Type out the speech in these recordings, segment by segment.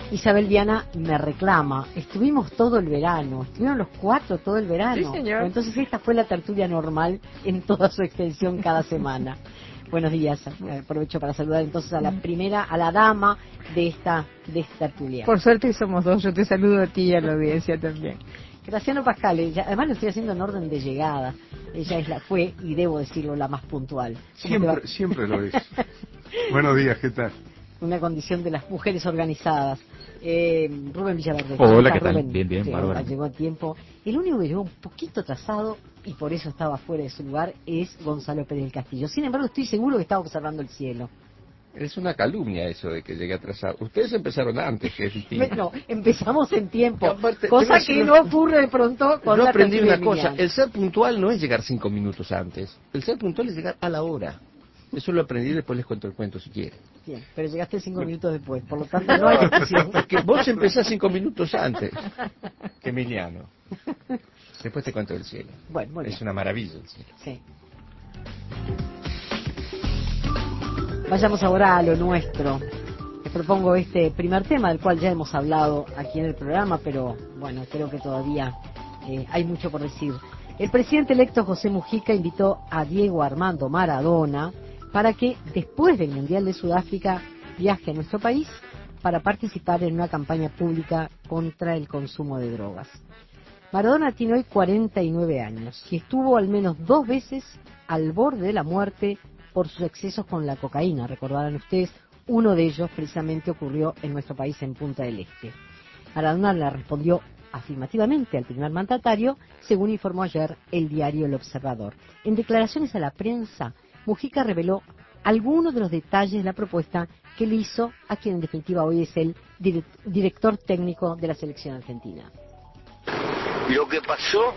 Isabel Viana me reclama, estuvimos todo el verano, estuvieron los 4 todo el verano. Sí, señor. Entonces esta fue la tertulia normal en toda su extensión cada semana. Buenos días, aprovecho para saludar entonces a la primera, a la dama de esta tertulia. Por suerte somos 2, yo te saludo a ti y a la audiencia también. Graciano Pascal, además lo estoy haciendo en orden de llegada. Ella fue, y debo decirlo, la más puntual. Siempre lo es. Buenos días, ¿qué tal? Una condición de las mujeres organizadas. Rubén Villaverde. Hola, ¿qué tal? Rubén? Bien, Sí, bárbaro. llegó a tiempo. El único que llegó un poquito atrasado, y por eso estaba fuera de su lugar, es Gonzalo Pérez del Castillo. Sin embargo, estoy seguro que estaba observando el cielo. Es una calumnia eso de que llegue atrasado. Ustedes empezaron antes, que es distinto. No, empezamos en tiempo, Aparte, cosa que no ocurre de pronto con Yo la aprendí tertulia una cosa, lineal. el ser puntual no es llegar 5 minutos antes, el ser puntual es llegar a la hora. Eso lo aprendí, después les cuento el cuento si quieren. Bien, pero llegaste 5 minutos después, por lo tanto no hay discusión. Es que vos empezás 5 minutos antes que Emiliano. Después te cuento el cielo. Bueno, muy bien. Es una maravilla el cielo. Sí. Vayamos ahora a lo nuestro. Les propongo este primer tema del cual ya hemos hablado aquí en el programa, pero bueno, creo que todavía hay mucho por decir. El presidente electo José Mujica invitó a Diego Armando Maradona para que después del Mundial de Sudáfrica viaje a nuestro país para participar en una campaña pública contra el consumo de drogas. Maradona tiene hoy 49 años y estuvo al menos 2 veces al borde de la muerte por sus excesos con la cocaína. Recordarán ustedes, uno de ellos precisamente ocurrió en nuestro país, en Punta del Este. Maradona le respondió afirmativamente al primer mandatario, según informó ayer el diario El Observador. En declaraciones a la prensa, Mujica reveló algunos de los detalles de la propuesta que le hizo a quien en definitiva hoy es el director técnico de la selección argentina. Lo que pasó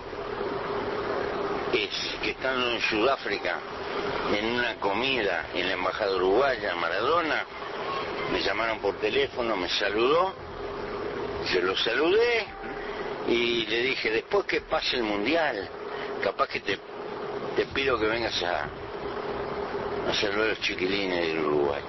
es que estando en Sudáfrica, en una comida en la embajada uruguaya, Maradona, me llamaron por teléfono, me saludó, yo lo saludé y le dije, después que pase el mundial, capaz que te pido que vengas a saludar a los chiquilines del Uruguay.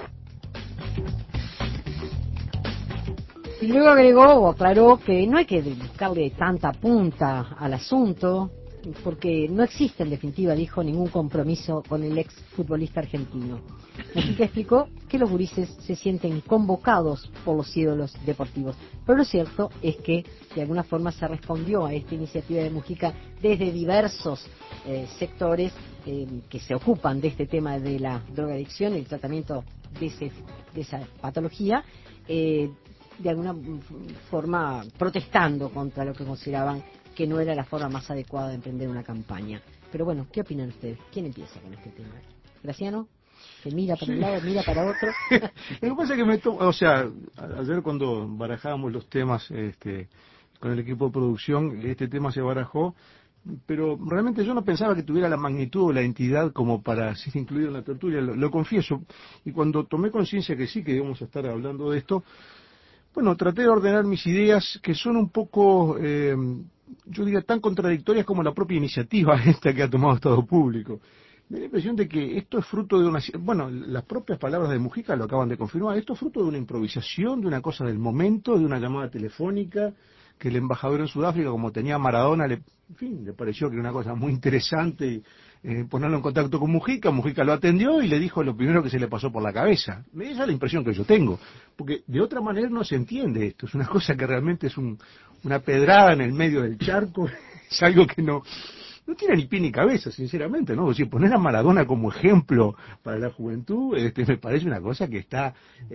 Y luego agregó o aclaró que no hay que buscarle tanta punta al asunto, porque no existe en definitiva, dijo, ningún compromiso con el ex futbolista argentino. Mujica explicó que los gurises se sienten convocados por los ídolos deportivos, pero lo cierto es que de alguna forma se respondió a esta iniciativa de Mujica desde diversos sectores que se ocupan de este tema de la drogadicción y el tratamiento de esa patología, de alguna forma protestando contra lo que consideraban que no era la forma más adecuada de emprender una campaña. Pero bueno, ¿qué opinan ustedes? ¿Quién empieza con este tema? ¿Graciano? Que mira para un lado, mira para otro. Lo que pasa es que ayer cuando barajábamos los temas con el equipo de producción, este tema se barajó, pero realmente yo no pensaba que tuviera la magnitud o la entidad como para ser incluido en la tertulia, lo confieso. Y cuando tomé conciencia que sí, que íbamos a estar hablando de esto, bueno, traté de ordenar mis ideas, que son un poco, yo diría, tan contradictorias como la propia iniciativa esta que ha tomado Estado Público. Me da la impresión de que esto es fruto de una... Bueno, las propias palabras de Mujica lo acaban de confirmar. Esto es fruto de una improvisación, de una cosa del momento, de una llamada telefónica, que el embajador en Sudáfrica, como tenía a Maradona, le pareció que era una cosa muy interesante ponerlo en contacto con Mujica. Mujica lo atendió y le dijo lo primero que se le pasó por la cabeza. Esa es la impresión que yo tengo, porque de otra manera no se entiende esto. Es una cosa que realmente es una pedrada en el medio del charco, es algo que no tiene ni pie ni cabeza, sinceramente, ¿no? O sea, poner a Maradona como ejemplo para la juventud, me parece una cosa que está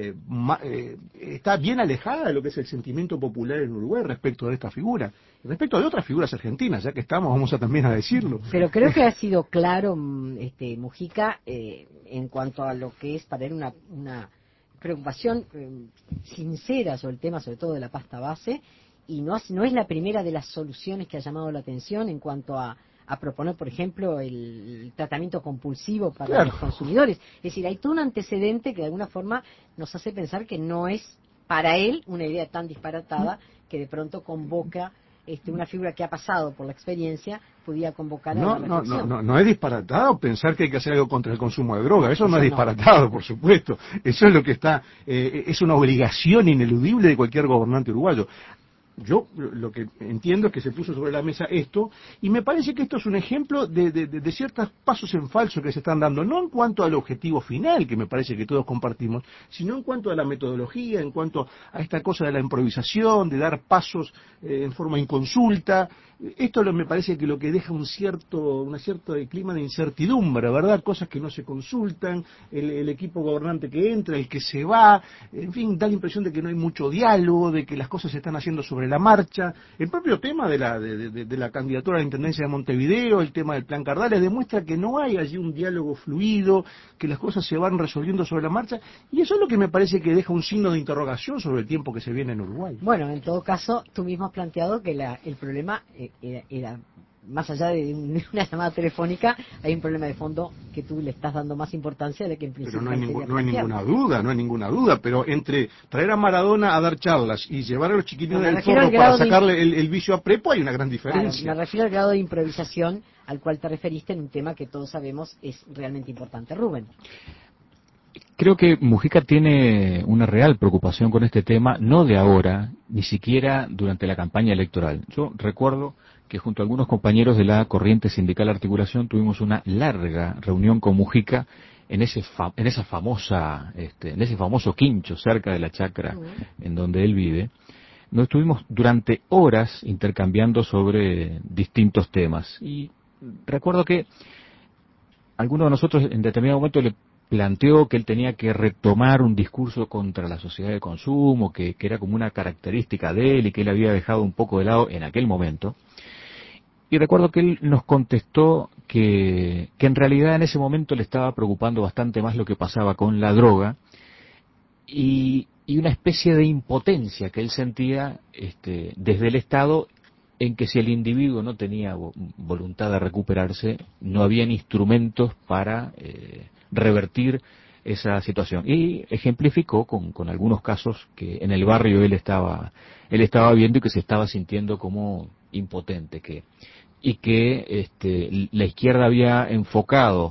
bien alejada de lo que es el sentimiento popular en Uruguay respecto de esta figura. Respecto de otras figuras argentinas, ya que estamos, vamos a también a decirlo. Pero creo que ha sido claro, Mujica, en cuanto a lo que es para él una preocupación sincera sobre el tema, sobre todo de la pasta base, y no es la primera de las soluciones que ha llamado la atención en cuanto a proponer, por ejemplo, el tratamiento compulsivo para los consumidores. Es decir, hay todo un antecedente que de alguna forma nos hace pensar que no es para él una idea tan disparatada que de pronto convoca una figura que ha pasado por la experiencia podía convocar a la reflexión. No es disparatado pensar que hay que hacer algo contra el consumo de droga. Eso no es disparatado, por supuesto. Eso es lo que está, es una obligación ineludible de cualquier gobernante uruguayo. Yo lo que entiendo es que se puso sobre la mesa esto, y me parece que esto es un ejemplo de ciertos pasos en falso que se están dando, no en cuanto al objetivo final, que me parece que todos compartimos, sino en cuanto a la metodología, en cuanto a esta cosa de la improvisación, de dar pasos en forma inconsulta. Esto me parece que lo que deja un cierto clima de incertidumbre, ¿verdad? Cosas que no se consultan, el equipo gobernante que entra, el que se va, en fin, da la impresión de que no hay mucho diálogo, de que las cosas se están haciendo sobre la marcha. El propio tema de la candidatura a la Intendencia de Montevideo, el tema del Plan Cardales, demuestra que no hay allí un diálogo fluido, que las cosas se van resolviendo sobre la marcha, y eso es lo que me parece que deja un signo de interrogación sobre el tiempo que se viene en Uruguay. Bueno, en todo caso, tú mismo has planteado que el problema era más allá de una llamada telefónica, hay un problema de fondo que tú le estás dando más importancia de que en principio. Pero no hay ninguna duda, pero entre traer a Maradona a dar charlas y llevar a los chiquitines del forno para sacarle el vicio a Prepo hay una gran diferencia. Claro, me refiero al grado de improvisación al cual te referiste en un tema que todos sabemos es realmente importante. Rubén. Creo que Mujica tiene una real preocupación con este tema, no de ahora, ni siquiera durante la campaña electoral. Yo recuerdo que junto a algunos compañeros de la Corriente Sindical Articulación tuvimos una larga reunión con Mujica en ese famoso quincho cerca de la chacra en donde él vive. Nos estuvimos durante horas intercambiando sobre distintos temas. Y recuerdo que alguno de nosotros en determinado momento le planteó que él tenía que retomar un discurso contra la sociedad de consumo, que era como una característica de él y que él había dejado un poco de lado en aquel momento. Y recuerdo que él nos contestó que en realidad en ese momento le estaba preocupando bastante más lo que pasaba con la droga y una especie de impotencia que él sentía desde el Estado, en que si el individuo no tenía voluntad de recuperarse, no habían instrumentos para revertir esa situación. Y ejemplificó con algunos casos que en el barrio él estaba viendo y que se estaba sintiendo como impotente, y que la izquierda había enfocado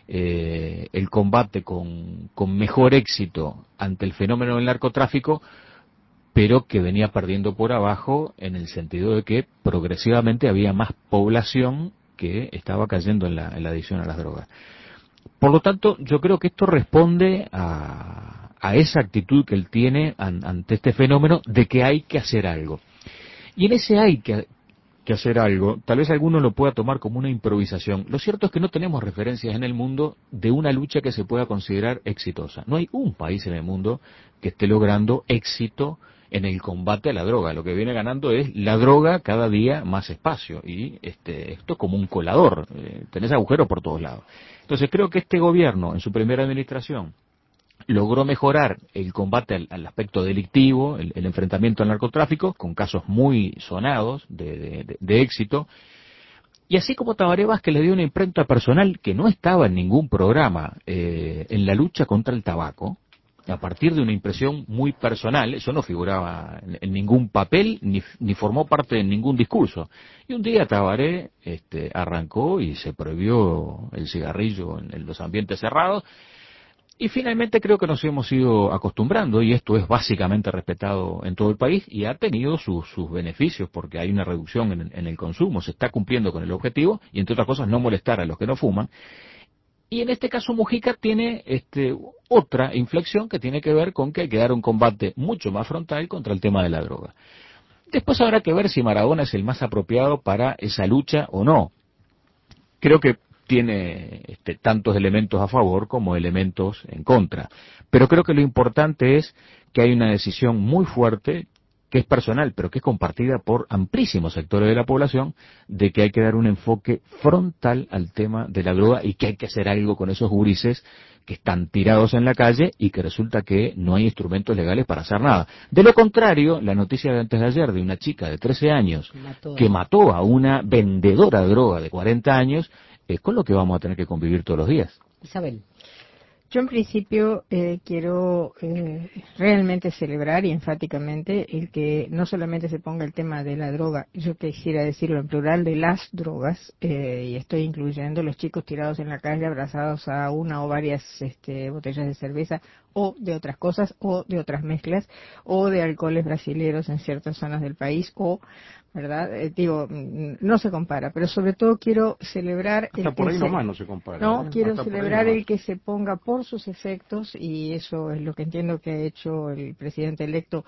el combate con mejor éxito ante el fenómeno del narcotráfico, pero que venía perdiendo por abajo en el sentido de que progresivamente había más población que estaba cayendo en la adicción a las drogas. Por lo tanto, yo creo que esto responde a esa actitud que él tiene ante este fenómeno de que hay que hacer algo. Y en ese hay que hacer algo, tal vez alguno lo pueda tomar como una improvisación. Lo cierto es que no tenemos referencias en el mundo de una lucha que se pueda considerar exitosa. No hay un país en el mundo que esté logrando éxito en el combate a la droga. Lo que viene ganando es la droga cada día más espacio, y esto es como un colador, tenés agujeros por todos lados. Entonces creo que este gobierno en su primera administración logró mejorar el combate al aspecto delictivo, el enfrentamiento al narcotráfico, con casos muy sonados de éxito. Y así como Tabaré Vázquez le dio una imprenta personal que no estaba en ningún programa en la lucha contra el tabaco, a partir de una impresión muy personal, eso no figuraba en ningún papel ni formó parte de ningún discurso. Y un día Tabaré arrancó y se prohibió el cigarrillo en los ambientes cerrados. Y finalmente creo que nos hemos ido acostumbrando, y esto es básicamente respetado en todo el país y ha tenido sus beneficios, porque hay una reducción en el consumo, se está cumpliendo con el objetivo, y entre otras cosas no molestar a los que no fuman. Y en este caso Mujica tiene otra inflexión que tiene que ver con que hay que dar un combate mucho más frontal contra el tema de la droga. Después habrá que ver si Maradona es el más apropiado para esa lucha o no. Creo que tiene tantos elementos a favor como elementos en contra. Pero creo que lo importante es que hay una decisión muy fuerte, que es personal, pero que es compartida por amplísimos sectores de la población, de que hay que dar un enfoque frontal al tema de la droga y que hay que hacer algo con esos gurises que están tirados en la calle y que resulta que no hay instrumentos legales para hacer nada. De lo contrario, la noticia de antes de ayer de una chica de 13 años que mató a una vendedora de droga de 40 años, con lo que vamos a tener que convivir todos los días. Isabel. Yo en principio quiero realmente celebrar y enfáticamente el que no solamente se ponga el tema de la droga, yo quisiera decirlo en plural, de las drogas, y estoy incluyendo los chicos tirados en la calle abrazados a una o varias botellas de cerveza o de otras cosas o de otras mezclas o de alcoholes brasileros en ciertas zonas del país o, ¿verdad? No se compara, pero sobre todo quiero celebrar Hasta el por que ahí se... nomás no se compara. No, quiero Hasta por ahí celebrar nomás. el que se ponga por sus efectos, y eso es lo que entiendo que ha hecho el presidente electo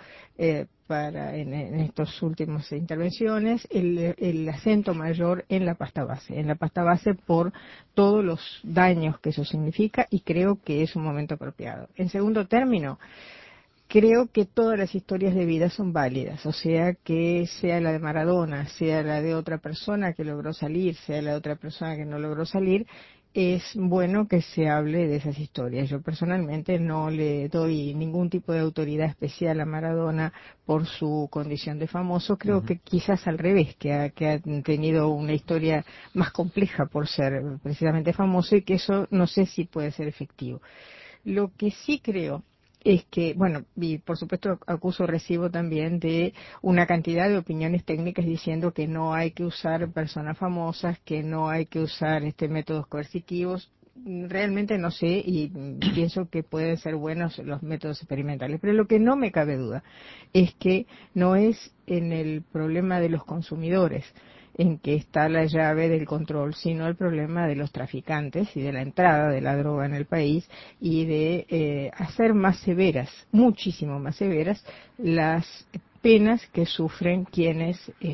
en estas últimas intervenciones, el acento mayor en la pasta base por todos los daños que eso significa, y creo que es un momento apropiado. En segundo término, creo que todas las historias de vida son válidas, o sea, que sea la de Maradona, sea la de otra persona que logró salir, sea la de otra persona que no logró salir, es bueno que se hable de esas historias. Yo personalmente no le doy ningún tipo de autoridad especial a Maradona por su condición de famoso. Creo que quizás al revés, que ha tenido una historia más compleja por ser precisamente famoso, y que eso no sé si puede ser efectivo. Lo que sí creo es que, bueno, y por supuesto recibo también de una cantidad de opiniones técnicas diciendo que no hay que usar personas famosas, que no hay que usar métodos coercitivos. Realmente no sé, y pienso que pueden ser buenos los métodos experimentales, pero lo que no me cabe duda es que no es en el problema de los consumidores en que está la llave del control, sino el problema de los traficantes y de la entrada de la droga en el país, y de hacer más severas, muchísimo más severas, las penas que sufren quienes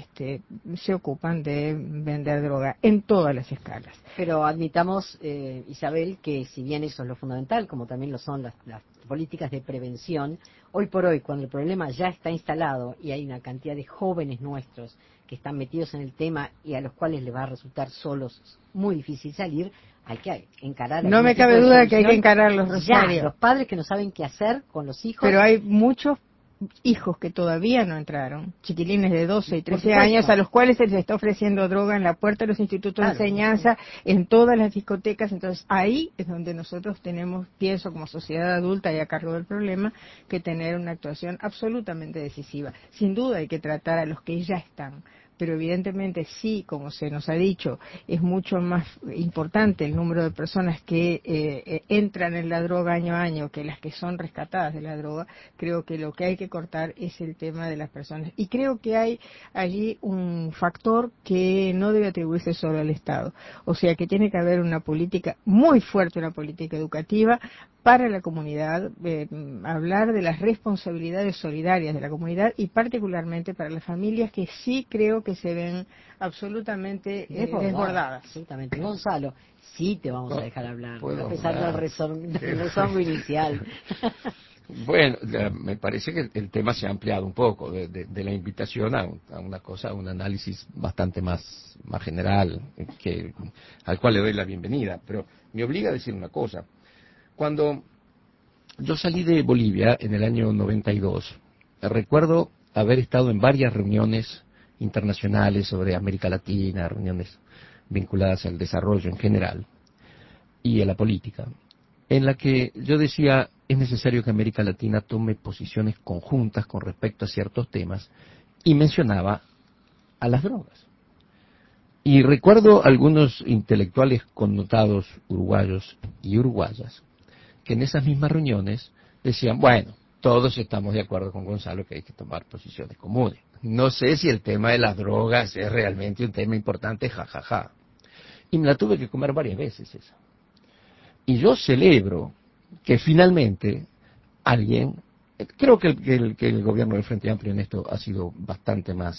se ocupan de vender droga en todas las escalas. Pero admitamos, Isabel, que si bien eso es lo fundamental, como también lo son las políticas de prevención, hoy por hoy, cuando el problema ya está instalado y hay una cantidad de jóvenes nuestros que están metidos en el tema y a los cuales les va a resultar solos muy difícil salir, hay que encarar. No me cabe duda que hay que encararlos, Rosario. Ya, los padres que no saben qué hacer con los hijos. Pero hay muchos hijos que todavía no entraron, chiquilines de 12 y 13 años, a los cuales se les está ofreciendo droga en la puerta de los institutos de enseñanza, en todas las discotecas. Entonces ahí es donde nosotros tenemos, pienso como sociedad adulta y a cargo del problema, que tener una actuación absolutamente decisiva. Sin duda hay que tratar a los que ya están, pero evidentemente sí, como se nos ha dicho, es mucho más importante el número de personas que entran en la droga año a año que las que son rescatadas de la droga. Creo que lo que hay que cortar es el tema de las personas. Y creo que hay allí un factor que no debe atribuirse solo al Estado. O sea, que tiene que haber una política muy fuerte, una política educativa para la comunidad, hablar de las responsabilidades solidarias de la comunidad, y particularmente para las familias que sí creo que se ven absolutamente desbordadas. Absolutamente. Gonzalo, sí te vamos a dejar hablar, a pesar del rezongo inicial. Bueno, me parece que el tema se ha ampliado un poco de la invitación a una cosa, a un análisis bastante más general, al cual le doy la bienvenida, pero me obliga a decir una cosa. Cuando yo salí de Bolivia en el año 92, recuerdo haber estado en varias reuniones internacionales sobre América Latina, reuniones vinculadas al desarrollo en general y a la política, en la que yo decía, es necesario que América Latina tome posiciones conjuntas con respecto a ciertos temas, y mencionaba a las drogas. Y recuerdo algunos intelectuales connotados uruguayos y uruguayas que en esas mismas reuniones decían, bueno, todos estamos de acuerdo con Gonzalo que hay que tomar posiciones comunes. No sé si el tema de las drogas es realmente un tema importante, jajaja. Y me la tuve que comer varias veces esa. Y yo celebro que finalmente alguien, creo que el gobierno del Frente Amplio en esto ha sido bastante más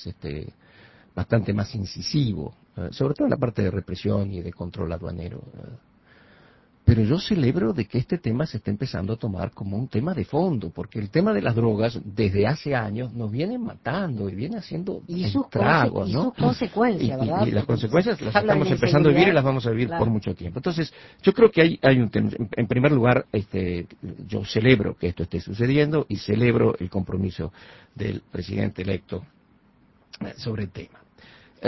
incisivo, sobre todo en la parte de represión y de control aduanero. Pero yo celebro de que este tema se está empezando a tomar como un tema de fondo, porque el tema de las drogas desde hace años nos viene matando y viene haciendo estragos, ¿no? Y sus consecuencias, ¿verdad? Y las consecuencias las estamos empezando a vivir y las vamos a vivir por mucho tiempo. Entonces, yo creo que hay un tema. En primer lugar, yo celebro que esto esté sucediendo y celebro el compromiso del presidente electo sobre el tema.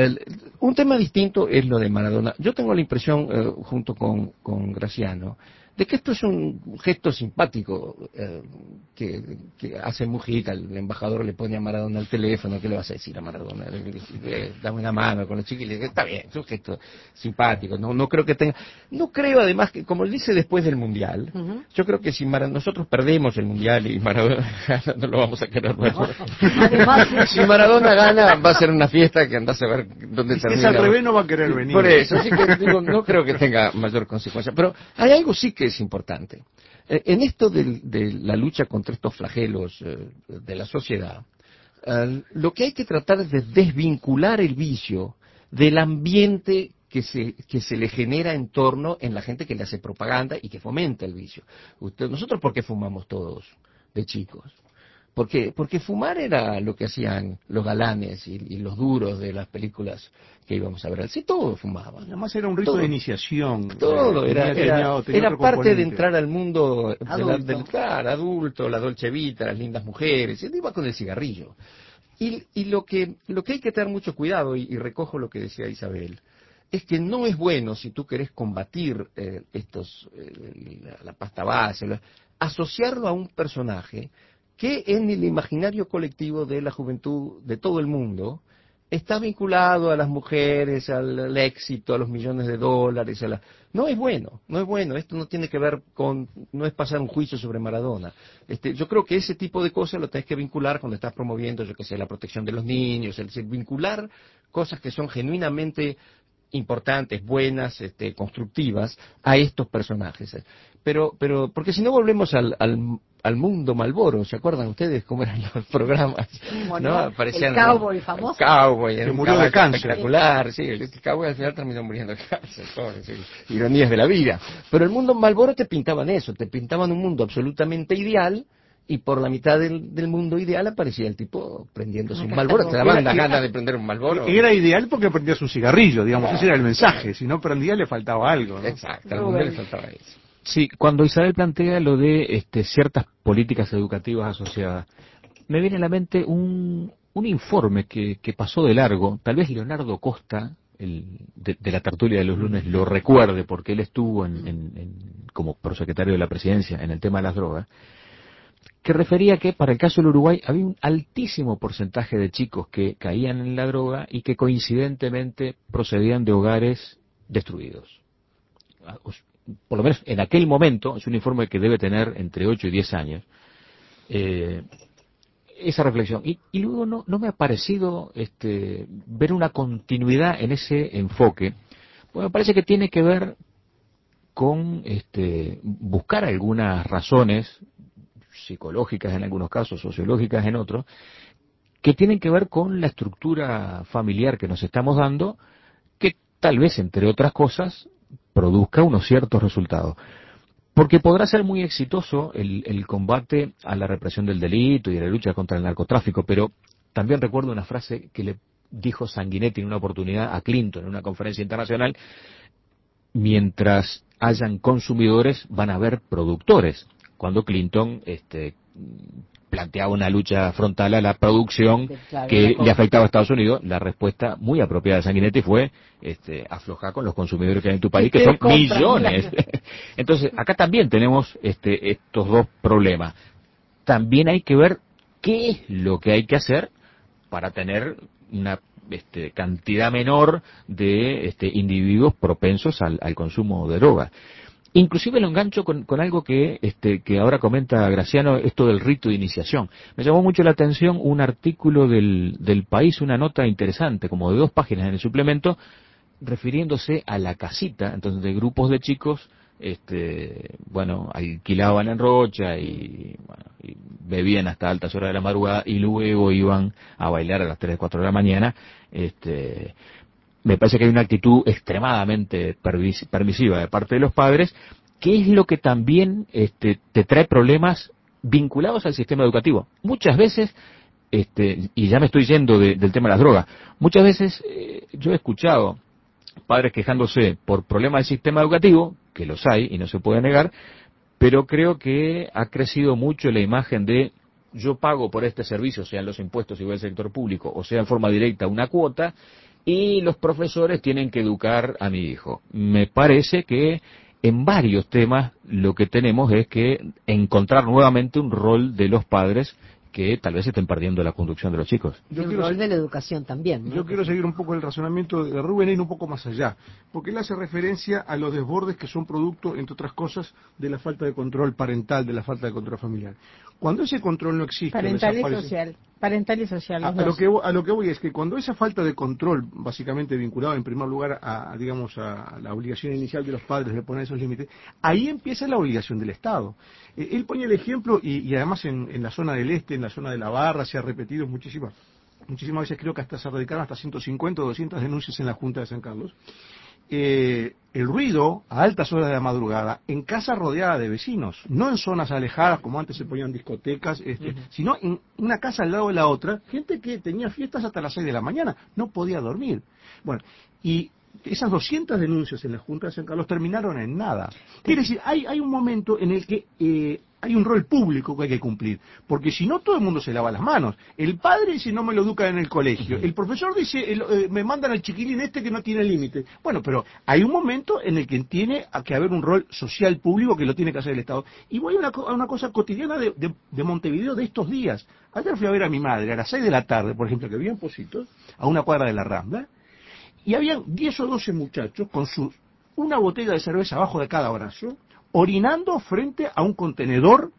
Un tema distinto es lo de Maradona. Yo tengo la impresión, junto con Graciano, de que esto es un gesto simpático que hace Mujica, el embajador le pone a Maradona el teléfono, ¿qué le vas a decir a Maradona? Dame una mano con los chiquillos, está bien, es un gesto simpático, no creo que tenga, no creo además que, como dice después del Mundial, yo creo que si nosotros perdemos el Mundial y Maradona gana, no lo vamos a querer ver. Si Maradona gana, va a ser una fiesta que andás a ver dónde termina. Si es al revés, no va a querer venir. Por eso, así que digo, no creo que tenga mayor consecuencia. Pero hay algo sí que es importante. En esto de la lucha contra estos flagelos de la sociedad, lo que hay que tratar es de desvincular el vicio del ambiente que se le genera en torno en la gente que le hace propaganda y que fomenta el vicio. Nosotros, ¿por qué fumamos todos de chicos? ¿Por qué? Porque fumar era lo que hacían los galanes y los duros de las películas que íbamos a ver. Sí, todos fumaban. Además era un rito de iniciación. Todo, era parte de entrar al mundo adulto, la dolce vita, las lindas mujeres. Iba con el cigarrillo. Y lo que hay que tener mucho cuidado, y recojo lo que decía Isabel, es que no es bueno, si tú querés combatir la pasta base, asociarlo a un personaje que en el imaginario colectivo de la juventud de todo el mundo está vinculado a las mujeres, al éxito, a los millones de dólares. No es bueno, esto no tiene que ver no es pasar un juicio sobre Maradona. Yo creo que ese tipo de cosas lo tenés que vincular cuando estás promoviendo, yo que sé, la protección de los niños, es decir, vincular cosas que son genuinamente importantes, buenas, constructivas a estos personajes. Pero porque si no volvemos al mundo Malboro, ¿se acuerdan ustedes cómo eran los programas? Bueno, ¿no? Aparecían el cowboy famoso. Cowboy, que murió de cáncer. Espectacular, sí, el cowboy al final terminó muriendo de cáncer, pobre, sí, ironías de la vida. Pero el mundo Malboro te pintaban eso, te pintaban un mundo absolutamente ideal, y por la mitad del mundo ideal aparecía el tipo prendiéndose un Malboro. Te daban la gana de prender un Malboro. Era ideal porque prendías un cigarrillo, digamos, ese era el mensaje. Si no prendía le faltaba algo, ¿no? Exacto, al mundo le faltaba eso. Sí, cuando Isabel plantea lo de ciertas políticas educativas asociadas, me viene a la mente un informe que pasó de largo. Tal vez Leonardo Costa, de la tertulia de los lunes, lo recuerde, porque él estuvo como prosecretario de la Presidencia en el tema de las drogas, que refería que para el caso del Uruguay había un altísimo porcentaje de chicos que caían en la droga y que coincidentemente procedían de hogares destruidos. Por lo menos en aquel momento, es un informe que debe tener entre 8 y 10 años, esa reflexión. Y luego no me ha parecido ver una continuidad en ese enfoque. Pues me parece que tiene que ver con buscar algunas razones psicológicas en algunos casos, sociológicas en otros, que tienen que ver con la estructura familiar que nos estamos dando, que tal vez, entre otras cosas, produzca unos ciertos resultados. Porque podrá ser muy exitoso el combate a la represión del delito y de la lucha contra el narcotráfico, pero también recuerdo una frase que le dijo Sanguinetti en una oportunidad a Clinton en una conferencia internacional: mientras hayan consumidores van a haber productores. Cuando Clinton planteaba una lucha frontal a la producción que le afectaba a Estados Unidos, la respuesta muy apropiada de Sanguinetti fue aflojar con los consumidores que hay en tu país, que son millones. Entonces, acá también tenemos estos dos problemas. También hay que ver qué es lo que hay que hacer para tener una cantidad menor de individuos propensos al consumo de drogas. Inclusive lo engancho con algo que ahora comenta Graciano, esto del rito de iniciación. Me llamó mucho la atención un artículo del País, una nota interesante, como de 2 páginas en el suplemento, refiriéndose a la casita, entonces, de grupos de chicos, alquilaban en Rocha y bebían hasta altas horas de la madrugada y luego iban a bailar a las 3, 4 de la mañana. Me parece que hay una actitud extremadamente permisiva de parte de los padres, que es lo que también te trae problemas vinculados al sistema educativo. Muchas veces, y ya me estoy yendo del tema de las drogas, muchas veces yo he escuchado padres quejándose por problemas del sistema educativo, que los hay y no se puede negar, pero creo que ha crecido mucho la imagen de: yo pago por este servicio, sean los impuestos y el sector público, o sea en forma directa una cuota, y los profesores tienen que educar a mi hijo. Me parece que en varios temas lo que tenemos es que encontrar nuevamente un rol de los padres que tal vez estén perdiendo la conducción de los chicos. Y el rol de la educación también, ¿no? Yo quiero seguir un poco el razonamiento de Rubén e ir un poco más allá, porque él hace referencia a los desbordes que son producto, entre otras cosas, de la falta de control parental, de la falta de control familiar. Cuando ese control no existe, Parental y social. A lo que voy es que cuando esa falta de control, básicamente vinculado en primer lugar digamos, a la obligación inicial de los padres de poner esos límites, ahí empieza la obligación del Estado. Él pone el ejemplo, y además en la zona del este, en la zona de la Barra, se ha repetido muchísimas veces, creo que hasta se radicaron hasta 150 o 200 denuncias en la Junta de San Carlos. El ruido a altas horas de la madrugada en casas rodeadas de vecinos, no en zonas alejadas como antes se ponían discotecas, sino en una casa al lado de la otra, gente que tenía fiestas hasta las 6 de la mañana, no podía dormir. Bueno, y esas 200 denuncias en la Junta de San Carlos terminaron en nada. Quiere decir, hay un momento en el que hay un rol público que hay que cumplir, porque si no todo el mundo se lava las manos. El padre dice no me lo educan en el colegio, el profesor dice me mandan al chiquilín que no tiene límite. Bueno, pero hay un momento en el que tiene que haber un rol social público que lo tiene que hacer el Estado. Y voy a una cosa cotidiana de Montevideo de estos días. Ayer fui a ver a mi madre a las 6 de la tarde, por ejemplo, que vivía en Positos, a una cuadra de la Rambla, y habían 10 o 12 muchachos con una botella de cerveza abajo de cada brazo, orinando frente a un contenedor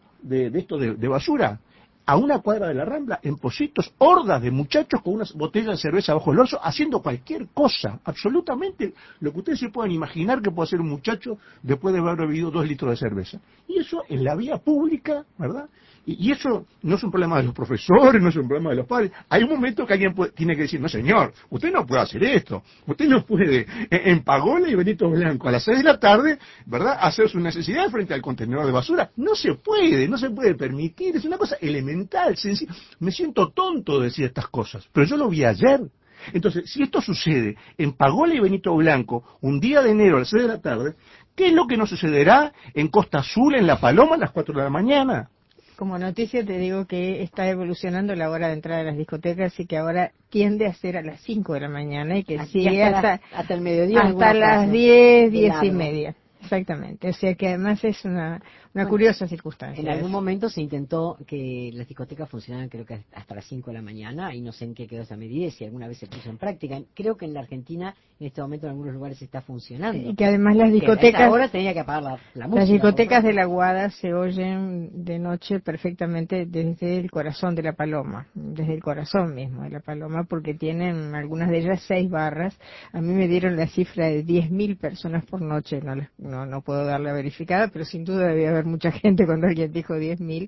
de basura, a una cuadra de la Rambla, en Positos, hordas de muchachos con unas botellas de cerveza bajo el brazo, haciendo cualquier cosa, absolutamente lo que ustedes se puedan imaginar que puede hacer un muchacho después de haber bebido 2 litros de cerveza. Y eso en la vía pública, ¿verdad? Y eso no es un problema de los profesores, no es un problema de los padres. Hay un momento que alguien tiene que decir, no señor, usted no puede hacer esto, usted no puede en Pagola y Benito Blanco a las 6 de la tarde, ¿verdad?, hacer sus necesidades frente al contenedor de basura. No se puede permitir, es una cosa elemental, sencilla. Me siento tonto de decir estas cosas, pero yo lo vi ayer. Entonces, si esto sucede en Pagola y Benito Blanco, un día de enero a las 6 de la tarde, ¿qué es lo que no sucederá en Costa Azul, en La Paloma, a las 4 de la mañana? Como noticia te digo que está evolucionando la hora de entrada a las discotecas y que ahora tiende a ser a las 5 de la mañana y que sigue hasta el mediodía. Hasta las 10, 10 y media. Exactamente, o sea que además es una curiosa circunstancia. En algún momento se intentó que las discotecas funcionaran, creo que hasta las 5 de la mañana, y no sé en qué quedó esa medida y si alguna vez se puso en práctica. Creo que en la Argentina en este momento en algunos lugares está funcionando. Y que además las discotecas... Ahora tenía que apagar la música. Las discotecas de la Guada se oyen de noche perfectamente desde el corazón de La Paloma, desde el corazón mismo de La Paloma, porque tienen algunas de ellas 6 barras. A mí me dieron la cifra de 10.000 personas por noche, no puedo darla verificada, pero sin duda debía haber mucha gente cuando alguien dijo 10.000,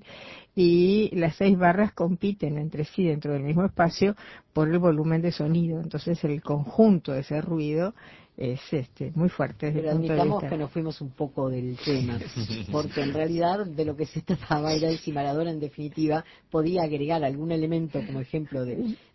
y las 6 barras compiten entre sí dentro del mismo espacio por el volumen de sonido. Entonces el conjunto de ese ruido es muy fuerte desde pero el punto de admitamos vista. que nos fuimos un poco del tema, porque en realidad de lo que se trataba era de si Maradona en definitiva podía agregar algún elemento como ejemplo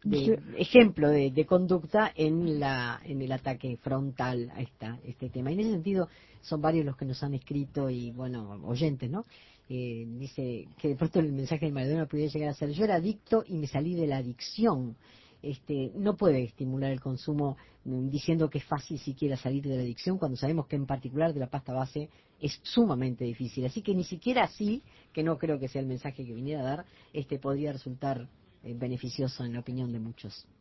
de conducta en el ataque frontal a este tema. Y en ese sentido son varios los que nos han escrito y bueno, oyentes, ¿no? Dice que de pronto el mensaje de Maradona podría llegar a ser: yo era adicto y me salí de la adicción. No puede estimular el consumo diciendo que es fácil siquiera salir de la adicción, cuando sabemos que en particular de la pasta base es sumamente difícil. Así que ni siquiera así, que no creo que sea el mensaje que viniera a dar, podría resultar beneficioso en la opinión de muchos.